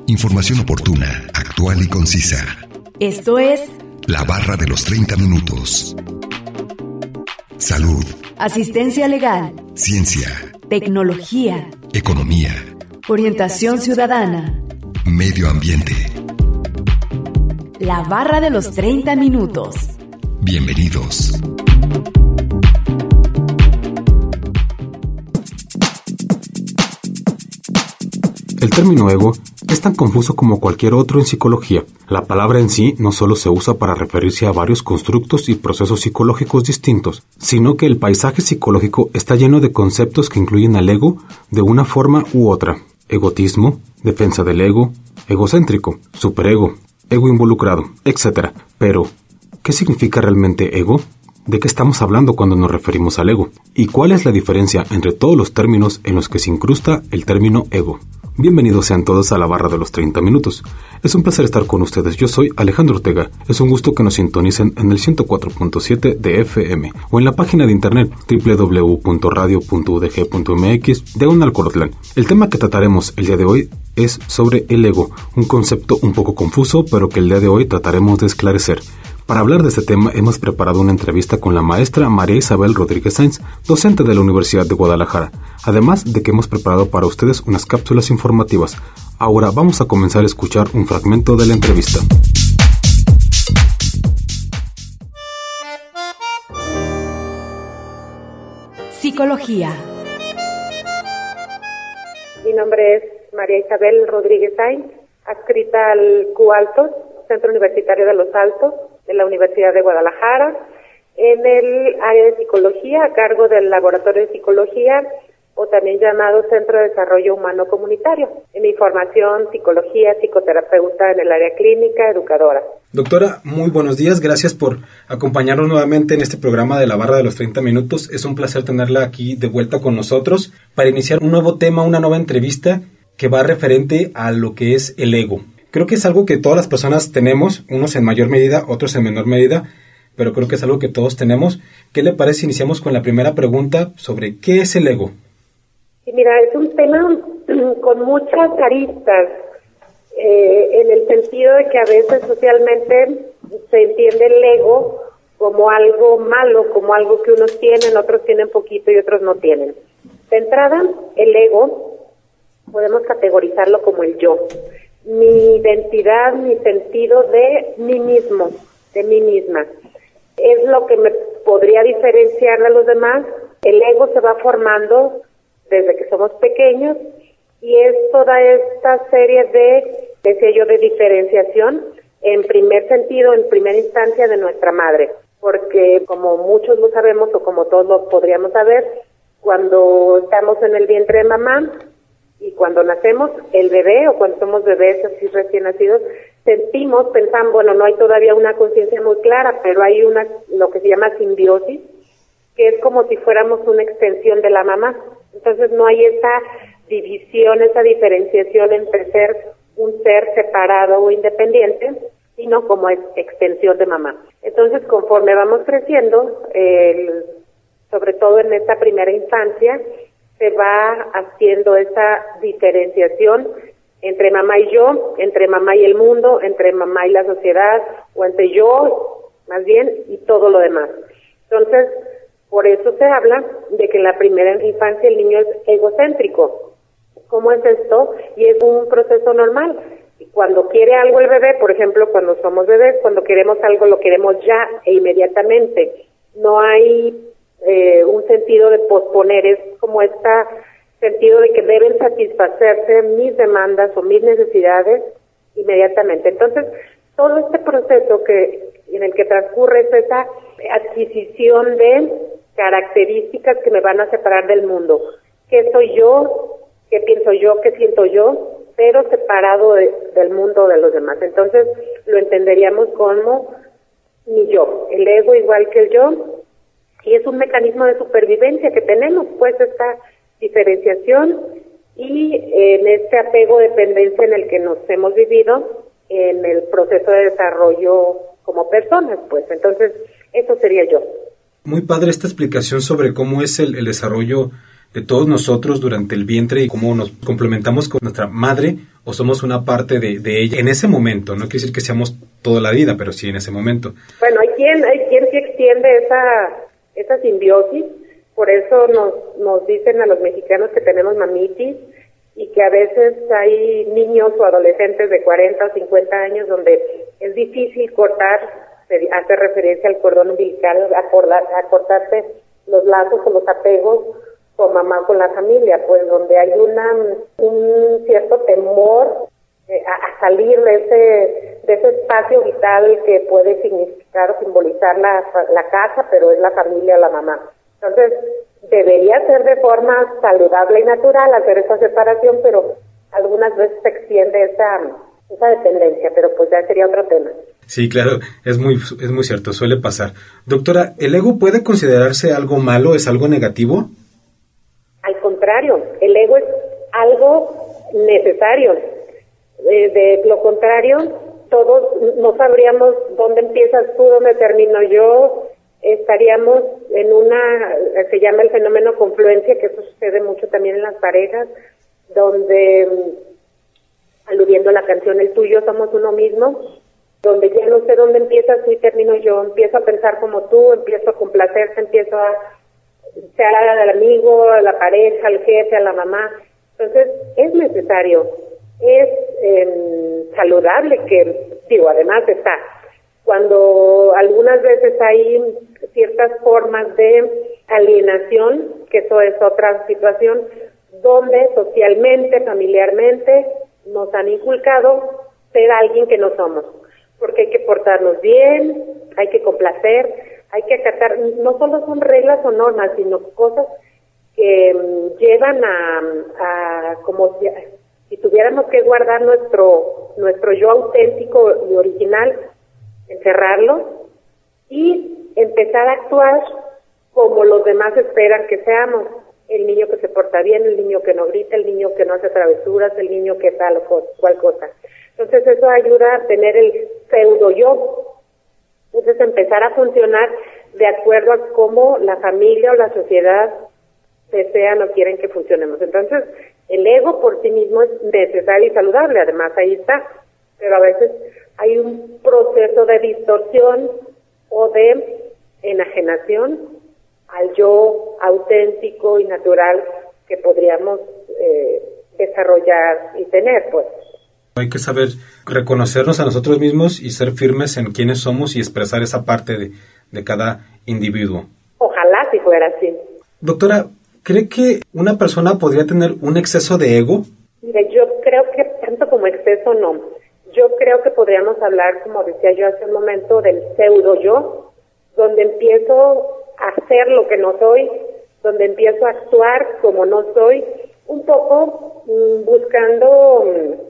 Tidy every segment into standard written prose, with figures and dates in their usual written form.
Información oportuna, actual y concisa. Esto es La Barra de los 30 Minutos. Salud. Asistencia legal. Ciencia. Tecnología. Economía. Orientación ciudadana. Medio ambiente. La Barra de los 30 Minutos. Bienvenidos. El término ego es tan confuso como cualquier otro en psicología. La palabra en sí no solo se usa para referirse a varios constructos y procesos psicológicos distintos, sino que el paisaje psicológico está lleno de conceptos que incluyen al ego de una forma u otra. Egotismo, defensa del ego, egocéntrico, superego, ego involucrado, etc. Pero, ¿qué significa realmente ego? ¿De qué estamos hablando cuando nos referimos al ego? ¿Y cuál es la diferencia entre todos los términos en los que se incrusta el término ego? Bienvenidos sean todos a la Barra de los 30 Minutos. Es un placer estar con ustedes. Yo soy Alejandro Ortega. Es un gusto que nos sintonicen en el 104.7 de FM o en la página de internet www.radio.udg.mx/Colotlán. El tema que trataremos el día de hoy es sobre el ego, un concepto un poco confuso, pero que el día de hoy trataremos de esclarecer. Para hablar de este tema hemos preparado una entrevista con la maestra María Isabel Rodríguez Sainz, docente de la Universidad de Guadalajara, además de que hemos preparado para ustedes unas cápsulas informativas. Ahora vamos a comenzar a escuchar un fragmento de la entrevista. Psicología. Mi nombre es María Isabel Rodríguez Sainz, adscrita al CUALTOS, Centro Universitario de los Altos, de la Universidad de Guadalajara, en el área de psicología, a cargo del Laboratorio de Psicología, o también llamado Centro de Desarrollo Humano Comunitario. En mi formación, psicología, psicoterapeuta en el área clínica, educadora. Doctora, muy buenos días. Gracias por acompañarnos nuevamente en este programa de la Barra de los 30 Minutos. Es un placer tenerla aquí de vuelta con nosotros para iniciar un nuevo tema, una nueva entrevista que va referente a lo que es el ego. Creo que es algo que todas las personas tenemos, unos en mayor medida, otros en menor medida, pero creo que es algo que todos tenemos. ¿Qué le parece si iniciamos con la primera pregunta sobre qué es el ego? Sí, mira, es un tema con muchas aristas, en el sentido de que a veces socialmente se entiende el ego como algo malo, como algo que unos tienen, otros tienen poquito y otros no tienen. De entrada, el ego podemos categorizarlo como el yo. Mi identidad, mi sentido de mí mismo, de mí misma. Es lo que me podría diferenciar de los demás. El ego se va formando desde que somos pequeños y es toda esta serie de diferenciación en primer sentido, en primera instancia de nuestra madre. Porque como muchos lo sabemos o como todos lo podríamos saber, cuando estamos en el vientre de mamá, y cuando nacemos, el bebé, o cuando somos bebés así recién nacidos, pensamos, bueno, no hay todavía una conciencia muy clara, pero hay lo que se llama simbiosis, que es como si fuéramos una extensión de la mamá. Entonces no hay esa división, esa diferenciación entre ser un ser separado o independiente, sino como extensión de mamá. Entonces, conforme vamos creciendo, sobre todo en esta primera infancia, se va haciendo esa diferenciación entre mamá y yo, entre mamá y el mundo, entre mamá y la sociedad, o entre yo, más bien, y todo lo demás. Entonces, por eso se habla de que en la primera infancia el niño es egocéntrico. ¿Cómo es esto? Y es un proceso normal. Cuando quiere algo el bebé, por ejemplo, cuando somos bebés, cuando queremos algo lo queremos ya e inmediatamente. No hay un sentido de posponer, es como este sentido de que deben satisfacerse mis demandas o mis necesidades inmediatamente. Entonces, todo este proceso en el que transcurre es esa adquisición de características que me van a separar del mundo. ¿Qué soy yo? ¿Qué pienso yo? ¿Qué siento yo? Pero separado del mundo de los demás. Entonces, lo entenderíamos como mi yo, el ego igual que el yo. Y es un mecanismo de supervivencia que tenemos, pues, esta diferenciación y en este apego-dependencia en el que nos hemos vivido en el proceso de desarrollo como personas, pues. Entonces, eso sería yo. Muy padre esta explicación sobre cómo es el desarrollo de todos nosotros durante el vientre y cómo nos complementamos con nuestra madre o somos una parte de ella en ese momento. No quiere decir que seamos toda la vida, pero sí en ese momento. Bueno, hay quien sí extiende esa simbiosis, por eso nos dicen a los mexicanos que tenemos mamitis y que a veces hay niños o adolescentes de 40 o 50 años donde es difícil cortar, se hace referencia al cordón umbilical, a cortarse los lazos o los apegos con mamá, con la familia, pues donde hay un cierto temor a salir de ese espacio vital que puede significar o simbolizar la casa, pero es la familia, la mamá. Entonces, debería ser de forma saludable y natural hacer esa separación, pero algunas veces se extiende esa dependencia, pero pues ya sería otro tema. Sí, claro, es muy cierto, suele pasar. Doctora, ¿el ego puede considerarse algo malo, es algo negativo? Al contrario, el ego es algo necesario. De lo contrario, todos no sabríamos dónde empiezas tú, dónde termino yo. Estaríamos en se llama el fenómeno confluencia, que eso sucede mucho también en las parejas, donde, aludiendo a la canción El tuyo somos uno mismo, donde ya no sé dónde empiezas tú y termino yo, empiezo a pensar como tú, empiezo a complacerte, empiezo a ser al amigo, a la pareja, al jefe, a la mamá. Entonces, es necesario, es saludable además está. Cuando algunas veces hay ciertas formas de alienación, que eso es otra situación, donde socialmente, familiarmente, nos han inculcado ser alguien que no somos, porque hay que portarnos bien, hay que complacer, hay que acatar, no solo son reglas o normas, sino cosas que llevan a como si tuviéramos que guardar nuestro yo auténtico y original, encerrarlo y empezar a actuar como los demás esperan que seamos. El niño que se porta bien, el niño que no grita, el niño que no hace travesuras, el niño que tal o cual cosa. Entonces eso ayuda a tener el pseudo yo. Entonces empezar a funcionar de acuerdo a cómo la familia o la sociedad desean o quieren que funcionemos. Entonces el ego por sí mismo es necesario y saludable, además ahí está, pero a veces hay un proceso de distorsión o de enajenación al yo auténtico y natural que podríamos desarrollar y tener, pues. Hay que saber reconocernos a nosotros mismos y ser firmes en quiénes somos y expresar esa parte de cada individuo. Ojalá si fuera así. Doctora, ¿cree que una persona podría tener un exceso de ego? Mire, yo creo que tanto como exceso no. Yo creo que podríamos hablar, como decía yo hace un momento, del pseudo yo, donde empiezo a hacer lo que no soy, donde empiezo a actuar como no soy, un poco buscando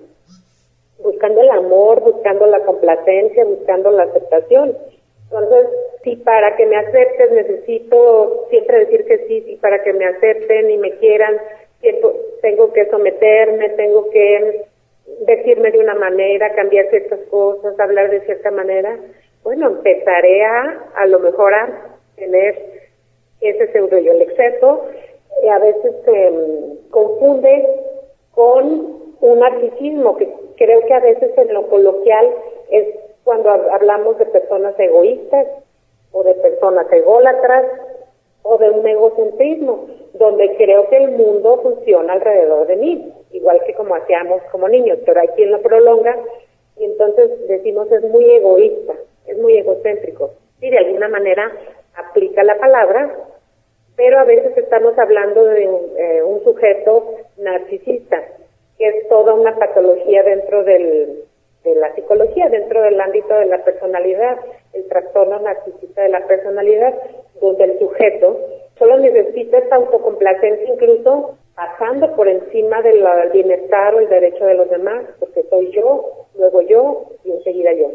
el amor, buscando la complacencia, buscando la aceptación. Entonces, si para que me aceptes necesito siempre decir que sí, si para que me acepten y me quieran, tengo que someterme, tengo que decirme de una manera, cambiar ciertas cosas, hablar de cierta manera, bueno, empezaré a lo mejor a tener ese pseudo yo. El exceso a veces se confunde con un narcisismo, que creo que a veces en lo coloquial es cuando hablamos de personas egoístas o de personas ególatras o de un egocentrismo, donde creo que el mundo funciona alrededor de mí, igual que como hacíamos como niños, pero hay quien lo prolonga y entonces decimos es muy egoísta, es muy egocéntrico. Y de alguna manera aplica la palabra, pero a veces estamos hablando de un sujeto narcisista, que es toda una patología dentro de la psicología, dentro del ámbito de la personalidad, el trastorno narcisista de la personalidad, donde el sujeto solo necesita esta autocomplacencia, incluso pasando por encima del bienestar o el derecho de los demás, porque soy yo, luego yo y enseguida yo.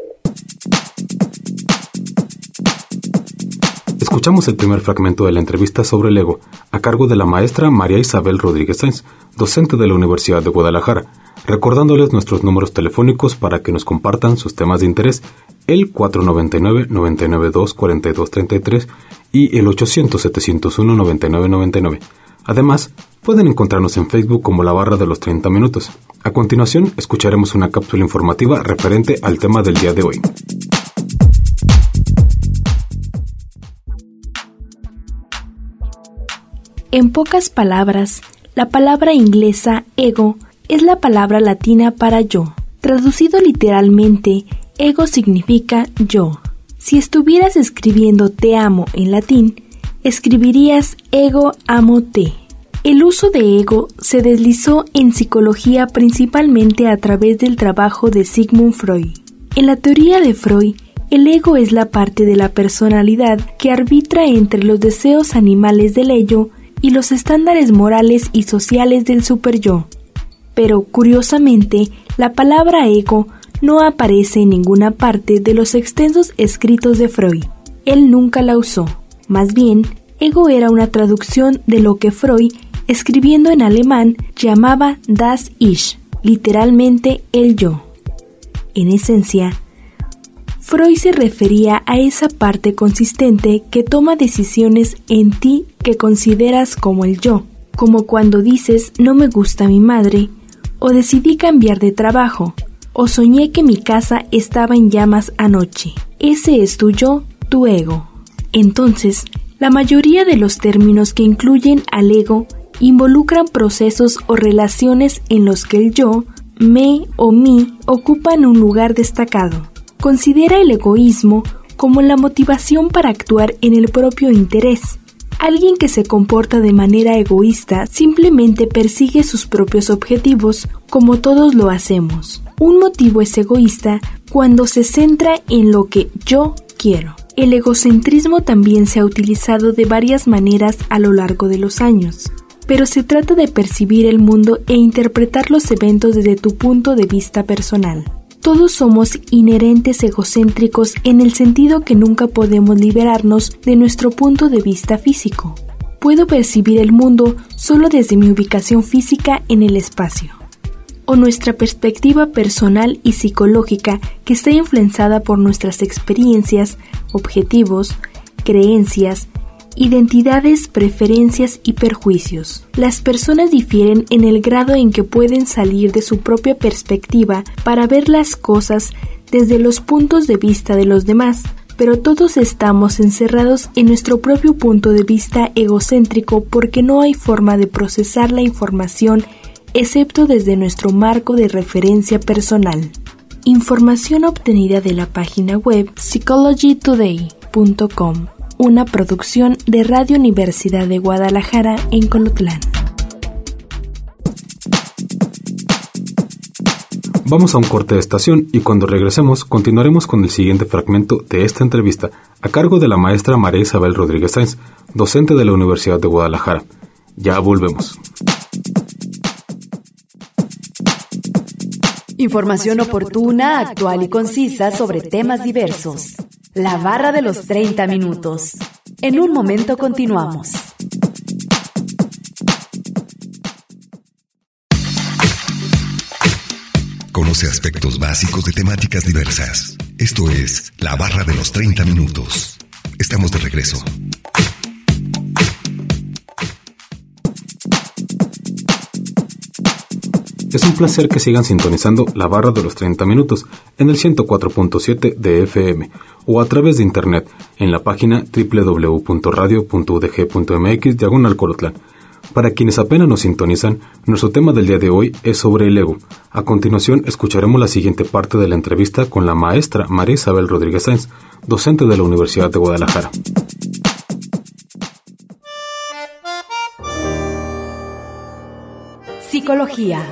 Escuchamos el primer fragmento de la entrevista sobre el ego, a cargo de la maestra María Isabel Rodríguez Sainz, docente de la Universidad de Guadalajara, recordándoles nuestros números telefónicos para que nos compartan sus temas de interés, el 499-992-4233 y el 800-701-9999, Además, pueden encontrarnos en Facebook como La Barra de los 30 Minutos. A continuación, escucharemos una cápsula informativa referente al tema del día de hoy. En pocas palabras, la palabra inglesa ego es la palabra latina para yo. Traducido literalmente, ego significa yo. Si estuvieras escribiendo te amo en latín, escribirías ego amo te. El uso de ego se deslizó en psicología principalmente a través del trabajo de Sigmund Freud. En la teoría de Freud, el ego es la parte de la personalidad que arbitra entre los deseos animales del ello y los estándares morales y sociales del superyo. Pero, curiosamente, la palabra ego no aparece en ninguna parte de los extensos escritos de Freud. Él nunca la usó. Más bien, ego era una traducción de lo que Freud, escribiendo en alemán, llamaba das Ich, literalmente el yo. En esencia, Freud se refería a esa parte consistente que toma decisiones en ti que consideras como el yo, como cuando dices no me gusta mi madre, o decidí cambiar de trabajo, o soñé que mi casa estaba en llamas anoche. Ese es tu yo, tu ego. Entonces, la mayoría de los términos que incluyen al ego involucran procesos o relaciones en los que el yo, me o mi ocupan un lugar destacado. Considera el egoísmo como la motivación para actuar en el propio interés. Alguien que se comporta de manera egoísta simplemente persigue sus propios objetivos, como todos lo hacemos. Un motivo es egoísta cuando se centra en lo que yo quiero. El egocentrismo también se ha utilizado de varias maneras a lo largo de los años, pero se trata de percibir el mundo e interpretar los eventos desde tu punto de vista personal. Todos somos inherentes egocéntricos en el sentido que nunca podemos liberarnos de nuestro punto de vista físico. Puedo percibir el mundo solo desde mi ubicación física en el espacio. O nuestra perspectiva personal y psicológica que está influenciada por nuestras experiencias, objetivos, creencias, identidades, preferencias y perjuicios. Las personas difieren en el grado en que pueden salir de su propia perspectiva para ver las cosas desde los puntos de vista de los demás, pero todos estamos encerrados en nuestro propio punto de vista egocéntrico porque no hay forma de procesar la información excepto desde nuestro marco de referencia personal. Información obtenida de la página web psychologytoday.com. Una producción de Radio Universidad de Guadalajara en Colotlán. Vamos a un corte de estación y cuando regresemos continuaremos con el siguiente fragmento de esta entrevista a cargo de la maestra María Isabel Rodríguez Sáenz, docente de la Universidad de Guadalajara. Ya volvemos. Información oportuna, actual y concisa sobre temas diversos. La barra de los 30 minutos. En un momento continuamos. Conoce aspectos básicos de temáticas diversas. Esto es La Barra de los 30 minutos. Estamos de regreso. Es un placer que sigan sintonizando La Barra de los 30 minutos en el 104.7 de FM o a través de internet en la página www.radio.udg.mx/Colotlán. Para quienes apenas nos sintonizan, nuestro tema del día de hoy es sobre el ego. A continuación escucharemos la siguiente parte de la entrevista con la maestra María Isabel Rodríguez Sáenz, docente de la Universidad de Guadalajara. Psicología.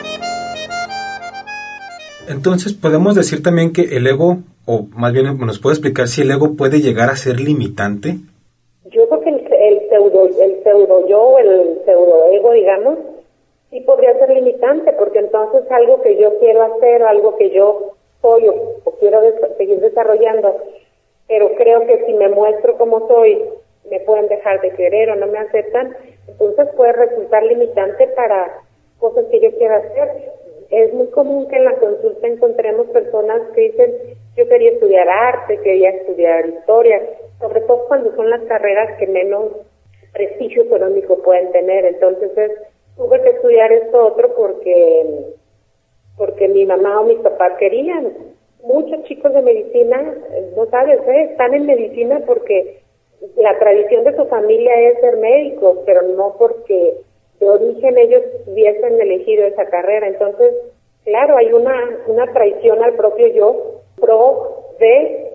Entonces, podemos decir también que el ego, o más bien nos puede explicar si el ego puede llegar a ser limitante. Yo creo que el pseudo yo o el pseudo ego, digamos, sí podría ser limitante, porque entonces algo que yo quiero hacer o algo que yo soy o quiero seguir desarrollando, pero creo que si me muestro como soy, me pueden dejar de querer o no me aceptan, entonces puede resultar limitante para cosas que yo quiero hacer. Es muy común que en la consulta encontremos personas que dicen, yo quería estudiar arte, quería estudiar historia, sobre todo cuando son las carreras que menos prestigio económico pueden tener. Entonces tuve que estudiar esto otro porque mi mamá o mis papás querían. Muchos chicos de medicina, no sabes, están en medicina porque la tradición de su familia es ser médicos, pero no porque de origen ellos hubiesen elegido esa carrera. Entonces, claro, hay una traición al propio yo, pro de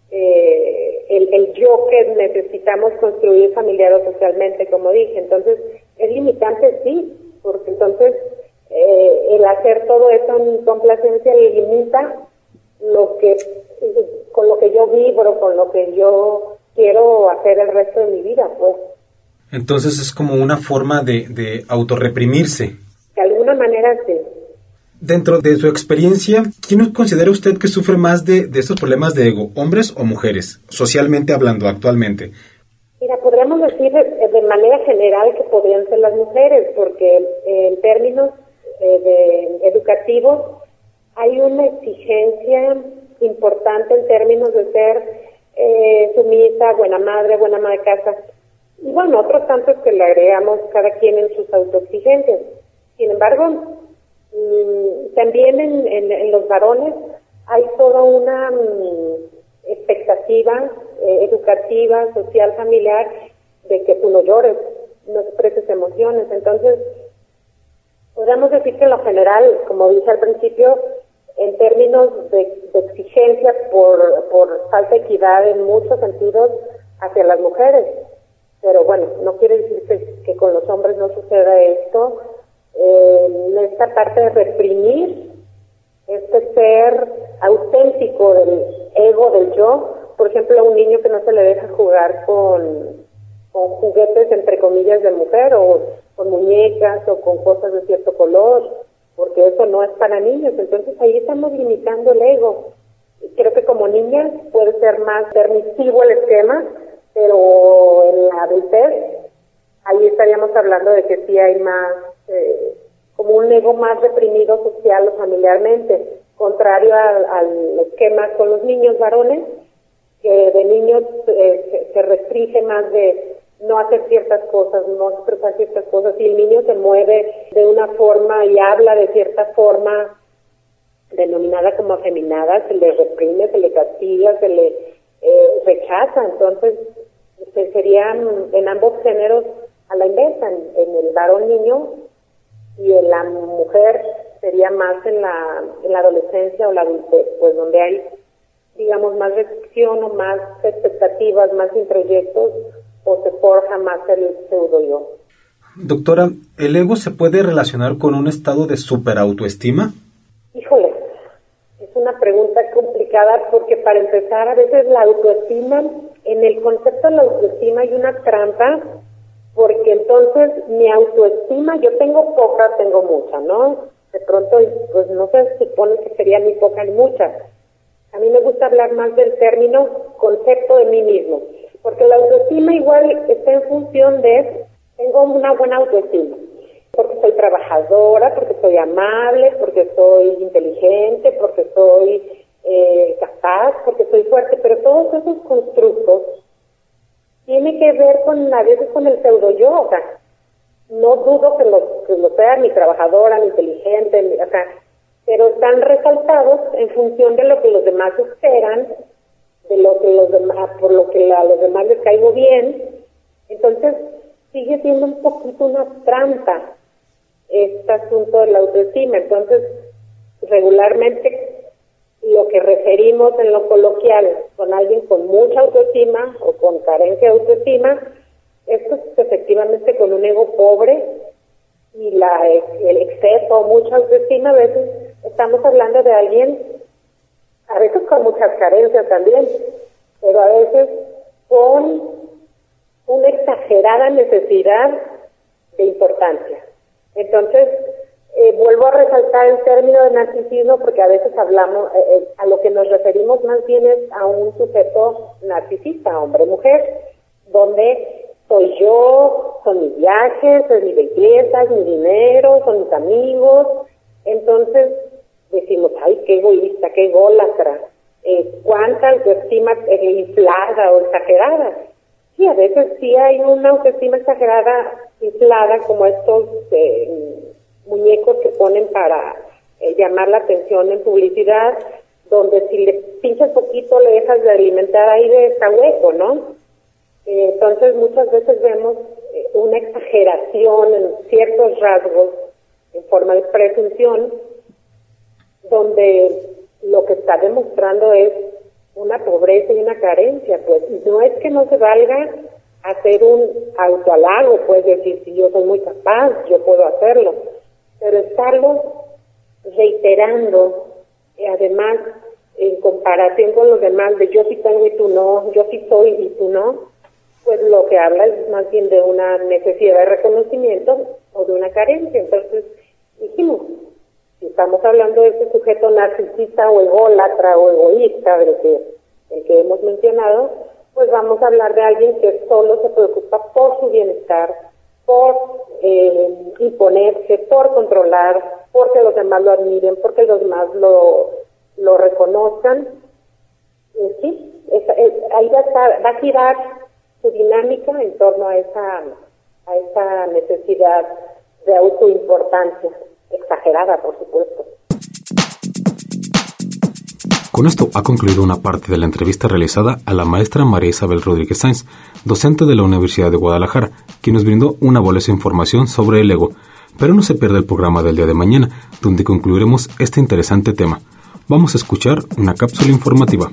el yo que necesitamos construir familiar o socialmente, como dije. Entonces, es limitante, sí, porque entonces el hacer todo eso en complacencia limita con lo que yo vibro, con lo que yo quiero hacer el resto de mi vida, pues. Entonces es como una forma de autorreprimirse. De alguna manera, sí. Dentro de su experiencia, ¿quién considera usted que sufre más de estos problemas de ego, hombres o mujeres, socialmente hablando actualmente? Mira, podríamos decir de manera general que podrían ser las mujeres, porque en términos educativos hay una exigencia importante en términos de ser sumisa, buena madre, buena ama de casa, y bueno, otros tantos que le agregamos cada quien en sus autoexigencias. Sin embargo, también en los varones hay toda una expectativa educativa, social, familiar, de que tú no llores, no expreses emociones. Entonces, podríamos decir que en lo general, como dije al principio, en términos de exigencia por falta de equidad en muchos sentidos hacia las mujeres. Pero bueno, no quiere decir que con los hombres no suceda esto. Esta parte de reprimir, este ser auténtico del ego, del yo. Por ejemplo, a un niño que no se le deja jugar con juguetes, entre comillas, de mujer, o con muñecas, o con cosas de cierto color, porque eso no es para niños. Entonces ahí estamos limitando el ego. Creo que como niñas puede ser más permisivo el esquema, pero en la adultez ahí estaríamos hablando de que sí hay más, como un ego más reprimido social o familiarmente, contrario al esquema con los niños varones, que de niños se restringe más de no hacer ciertas cosas, no expresar ciertas cosas, y el niño se mueve de una forma y habla de cierta forma denominada como afeminada, se le reprime, se le castiga, se le rechaza. Entonces serían en ambos géneros a la inversa, en el varón niño, y en la mujer sería más en la adolescencia o la adultez, pues donde hay, digamos, más restricción o más expectativas, más introyectos, o se forja más el pseudo yo. Doctora, ¿el ego se puede relacionar con un estado de superautoestima? Híjole, es una pregunta complicada porque para empezar a veces la autoestima, en el concepto de la autoestima hay una trampa, porque entonces mi autoestima, yo tengo poca, tengo mucha, ¿no? De pronto, pues no se supone que sería ni poca ni mucha. A mí me gusta hablar más del término concepto de mí mismo, porque la autoestima igual está en función de, tengo una buena autoestima, porque soy trabajadora, porque soy amable, porque soy inteligente, porque soy capaz, porque soy fuerte, pero todos esos constructos tiene que ver a veces con el pseudo yo. O sea, no dudo que lo sea, ni trabajadora, ni inteligente, o sea, pero están resaltados en función de lo que los demás esperan, de lo que los demás, por lo que a los demás les caigo bien. Entonces sigue siendo un poquito una trampa este asunto de la autoestima. Entonces, regularmente lo que referimos en lo coloquial con alguien con mucha autoestima o con carencia de autoestima, esto es efectivamente con un ego pobre y el exceso o mucha autoestima. A veces estamos hablando de alguien, a veces con muchas carencias también, pero a veces con una exagerada necesidad de importancia. Entonces, vuelvo a resaltar el término de narcisismo porque a veces hablamos, a lo que nos referimos más bien es a un sujeto narcisista, hombre-mujer, donde soy yo, son mis viajes, son mis bellezas, mi dinero, son mis amigos. Entonces decimos, ay, qué egoísta, qué ególatra, cuánta autoestima inflada o exagerada. sí, a veces sí hay una autoestima exagerada, inflada, como estos muñecos que ponen para llamar la atención en publicidad, donde si le pinchas poquito le dejas de alimentar ahí de esta hueco, ¿no? Entonces muchas veces vemos una exageración en ciertos rasgos en forma de presunción, donde lo que está demostrando es una pobreza y una carencia, pues no es que no se valga hacer un autohalago, pues decir, si yo soy muy capaz, yo puedo hacerlo, pero estarlo reiterando, además, en comparación con los demás, de yo sí tengo y tú no, yo sí soy y tú no, pues lo que habla es más bien de una necesidad de reconocimiento o de una carencia. Entonces, dijimos, si estamos hablando de ese sujeto narcisista o ególatra o egoísta del que hemos mencionado, pues vamos a hablar de alguien que solo se preocupa por su bienestar, por imponerse, por controlar, porque los demás lo admiren, porque los demás lo reconozcan. Sí, ahí va a girar su dinámica en torno a esa necesidad de autoimportancia, exagerada, por supuesto. Con esto ha concluido una parte de la entrevista realizada a la maestra María Isabel Rodríguez Sáenz, docente de la Universidad de Guadalajara, quien nos brindó una valiosa información sobre el ego. Pero no se pierda el programa del día de mañana, donde concluiremos este interesante tema. Vamos a escuchar una cápsula informativa.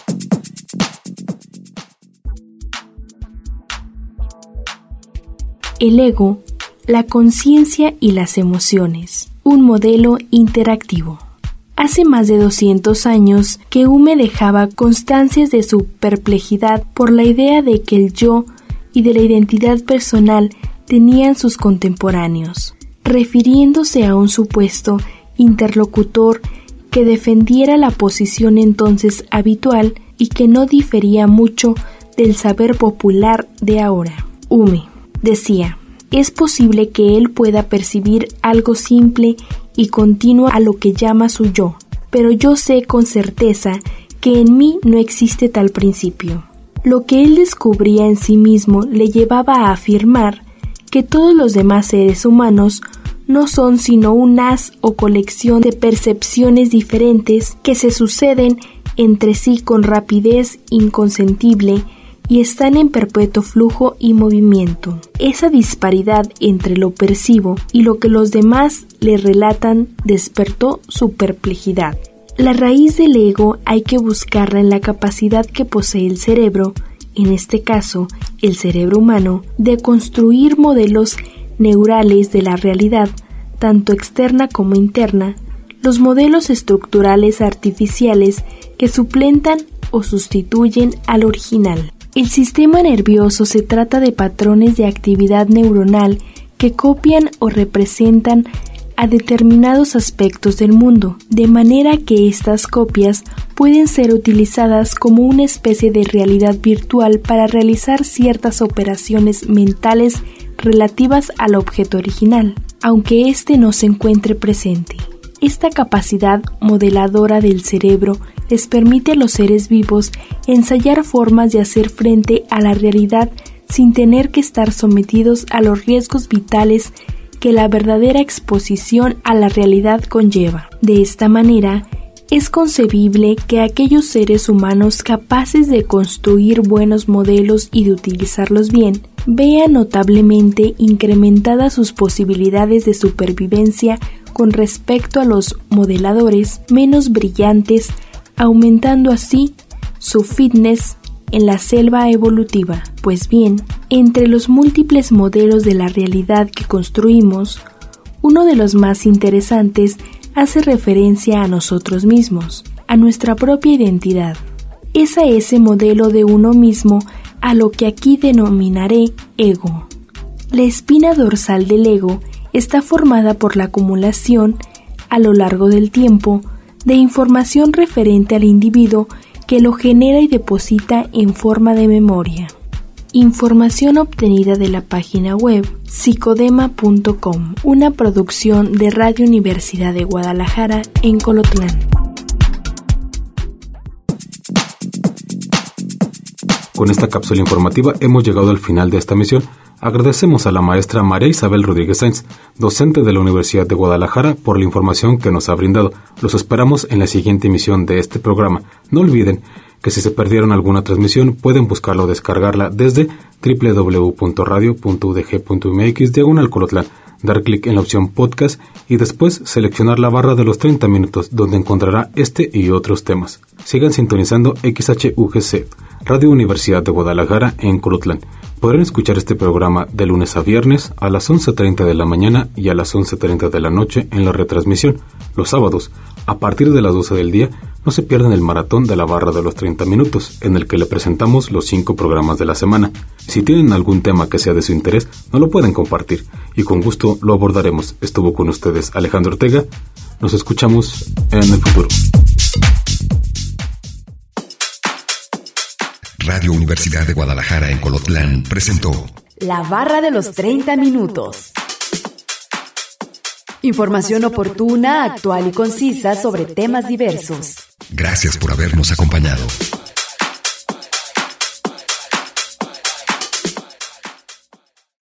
El ego, la conciencia y las emociones. Un modelo interactivo. Hace más de 200 años que Hume dejaba constancias de su perplejidad por la idea de que el yo y de la identidad personal tenían sus contemporáneos, refiriéndose a un supuesto interlocutor que defendiera la posición entonces habitual y que no difería mucho del saber popular de ahora. Hume decía, es posible que él pueda percibir algo simple y continuo a lo que llama su yo, pero yo sé con certeza que en mí no existe tal principio. Lo que él descubría en sí mismo le llevaba a afirmar que todos los demás seres humanos no son sino un haz o colección de percepciones diferentes que se suceden entre sí con rapidez inconsentible y están en perpetuo flujo y movimiento. Esa disparidad entre lo percibo y lo que los demás le relatan despertó su perplejidad. La raíz del ego hay que buscarla en la capacidad que posee el cerebro, en este caso el cerebro humano, de construir modelos neurales de la realidad, tanto externa como interna, los modelos estructurales artificiales que suplentan o sustituyen al original. El sistema nervioso se trata de patrones de actividad neuronal que copian o representan a determinados aspectos del mundo, de manera que estas copias pueden ser utilizadas como una especie de realidad virtual para realizar ciertas operaciones mentales relativas al objeto original, aunque éste no se encuentre presente. Esta capacidad modeladora del cerebro les permite a los seres vivos ensayar formas de hacer frente a la realidad sin tener que estar sometidos a los riesgos vitales que la verdadera exposición a la realidad conlleva. De esta manera, es concebible que aquellos seres humanos capaces de construir buenos modelos y de utilizarlos bien, vean notablemente incrementadas sus posibilidades de supervivencia con respecto a los modeladores menos brillantes, aumentando así su fitness en la selva evolutiva. Pues bien, entre los múltiples modelos de la realidad que construimos, uno de los más interesantes hace referencia a nosotros mismos, a nuestra propia identidad. Es a ese modelo de uno mismo a lo que aquí denominaré ego. La espina dorsal del ego está formada por la acumulación, a lo largo del tiempo, de información referente al individuo que lo genera y deposita en forma de memoria. Información obtenida de la página web psicodema.com, una producción de Radio Universidad de Guadalajara en Colotlán. Con esta cápsula informativa hemos llegado al final de esta misión. Agradecemos a la maestra María Isabel Rodríguez Sainz, docente de la Universidad de Guadalajara, por la información que nos ha brindado. Los esperamos en la siguiente emisión de este programa. No olviden que si se perdieron alguna transmisión pueden buscarla o descargarla desde www.radio.udg.mx/Colotlán, dar clic en la opción podcast y después seleccionar la barra de los 30 minutos, donde encontrará este y otros temas. Sigan sintonizando XHUGC, Radio Universidad de Guadalajara en Colotlán. Podrán escuchar este programa de lunes a viernes a las 11:30 de la mañana y a las 11:30 de la noche en la retransmisión. Los sábados, a partir de las 12 del día, no se pierdan el maratón de la barra de los 30 minutos, en el que le presentamos los 5 programas de la semana. Si tienen algún tema que sea de su interés, nos lo pueden compartir y con gusto lo abordaremos. Estuvo con ustedes Alejandro Ortega. Nos escuchamos en el futuro. Radio Universidad de Guadalajara en Colotlán presentó La barra de los 30 minutos. Información oportuna, actual y concisa sobre temas diversos. Gracias por habernos acompañado.